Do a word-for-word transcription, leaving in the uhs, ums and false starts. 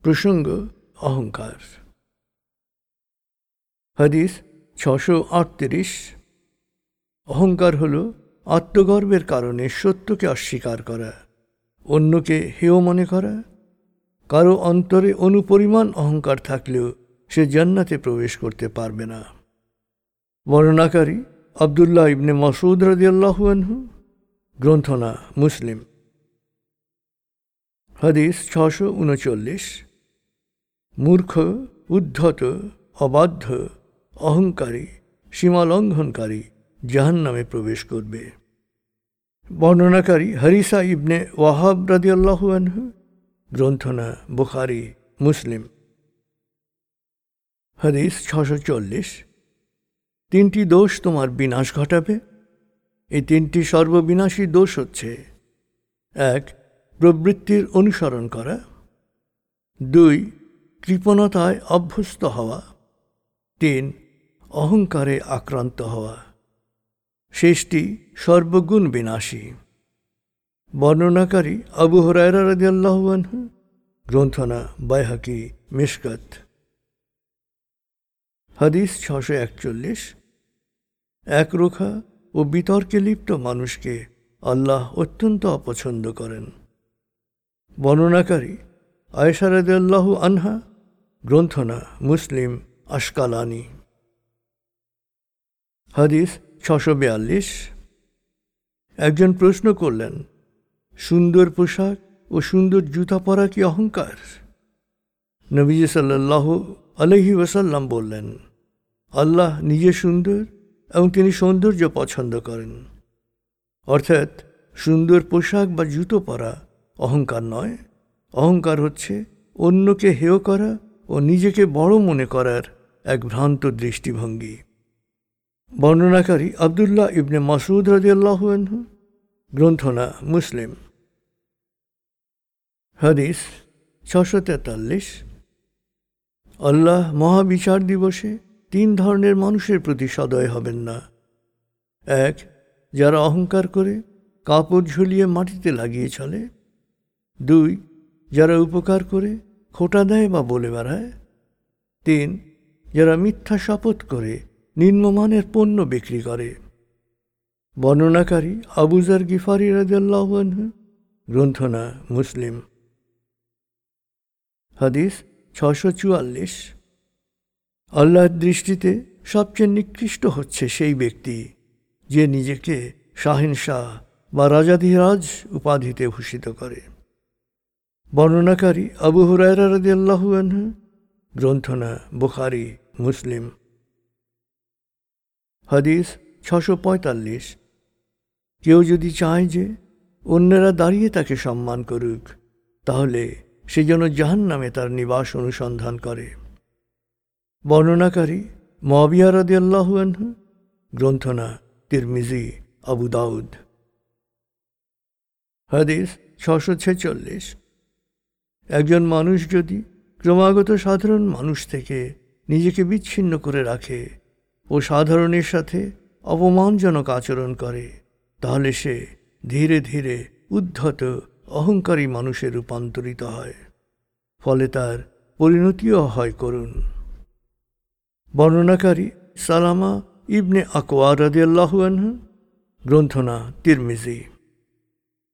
প্রসঙ্গ অহংকার। হাদিস ছশো আটত্রিশ। অহংকার হল আত্মগর্বের কারণে সত্যকে অস্বীকার করা, অন্যকে হেয় মনে করা। কারো অন্তরে অনুপরিমাণ অহংকার থাকলেও সে জান্নাতে প্রবেশ করতে পারবে না। বর্ণনাকারী আব্দুল্লাহ ইবনে মাসউদ রাদিয়াল্লাহু আনহু, গ্রন্থনা মুসলিম। হাদিস ছশো উনচল্লিশ। মূর্খ, উদ্ধত, অবাধ্য, অহংকারী, সীমালঙ্ঘনকারী জাহান্নামে প্রবেশ করবে। বর্ণনাকারী হারিসা ইবনে ওয়াহাব রাদিয়াল্লাহু আনহু, গ্রন্থনা বুখারী মুসলিম। হাদিস ছশো চল্লিশ। তিনটি দোষ তোমার বিনাশ ঘটাবে। এই তিনটি সর্ববিনাশী দোষ হচ্ছে: এক, প্রবৃত্তির অনুসরণ করা; দুই, কৃপণতায় অভ্যস্ত হওয়া; তিন, অহংকারে আক্রান্ত হওয়া। শেষটি সর্বগুণ বিনাশী। বর্ণনাকারী আবু হুরায়রা রাদিয়াল্লাহু আনহু, গ্রন্থনা বাইহাকী মিশকাত। হাদিস ছশো একচল্লিশ। একরোখা ও বিতর্কে লিপ্ত মানুষকে আল্লাহ অত্যন্ত অপছন্দ করেন। বর্ণনাকারী আয়েশা রাদিয়াল্লাহু আনহা, গ্রন্থনা মুসলিম আশকালানি। হাদিস ছশো বিয়াল্লিশ। একজন প্রশ্ন করলেন, সুন্দর পোশাক ও সুন্দর জুতা পরা কি অহংকার? নবীজি সাল্লাল্লাহু আলাইহি ওয়াসাল্লাম বললেন, আল্লাহ নিজে সুন্দর এবং তিনি সৌন্দর্য পছন্দ করেন। অর্থাৎ সুন্দর পোশাক বা জুতো পরা অহংকার নয়। অহংকার হচ্ছে অন্যকে হেয় করা ও নিজেকে বড় মনে করার এক ভ্রান্ত দৃষ্টিভঙ্গি। বর্ণনাকারী আব্দুল্লাহ ইবনে মাসউদ রাদিয়াল্লাহু আনহু, গ্রন্থনা মুসলিম। হাদিস ছশো তেতাল্লিশ। আল্লাহ মহাবিচার দিবসে তিন ধরনের মানুষের প্রতি সদয় হবেন না। এক, যারা অহংকার করে কাপড় ঝুলিয়ে মাটিতে লাগিয়ে চলে; দুই, যারা উপকার করে খোঁটা দেয় বা বলে বেড়ায়; তিন, যারা মিথ্যা শপথ করে নিম্নমানের পণ্য বিক্রি করে। বর্ণনাকারী আবু যর গিফারি রাদিয়াল্লাহু আনহু, গ্রন্থনা মুসলিম। হাদিস ছশো চুয়াল্লিশ। আল্লাহর দৃষ্টিতে সবচেয়ে নিকৃষ্ট হচ্ছে সেই ব্যক্তি যে নিজেকে শাহিনশাহ বা রাজাধিরাজ উপাধিতে ভূষিত করে। বর্ণনাকারী আবু হুরায়রা রাদিয়াল্লাহু আনহু, গ্রন্থনা বুখারী মুসলিম। হাদিস ছশো পঁয়তাল্লিশ। কেউ যদি চায় যে অন্যেরা দাঁড়িয়ে তাকে সম্মান করুক, তাহলে সে যেন জাহান্নামে তার নিবাস অনুসন্ধান করে। বর্ণনাকারী মুআবিয়া রাদিয়াল্লাহু আনহু, গ্রন্থনা তিরমিজি, আবু দাউদ। হাদিস ছশো ছেচল্লিশ। একজন মানুষ যদি ক্রমাগত সাধারণ মানুষ থেকে নিজেকে বিচ্ছিন্ন করে রাখে ও সাধারণের সাথে অপমানজনক আচরণ করে, তাহলে সে ধীরে ধীরে উদ্ধত অহংকারী মানুষে রূপান্তরিত হয়। ফলে তার পরিণতিও হয় করুণ। বর্ণনাকারী সালামা ইবনে আকওয়া রাদিয়াল্লাহু আনহু, গ্রন্থনা তিরমিজি।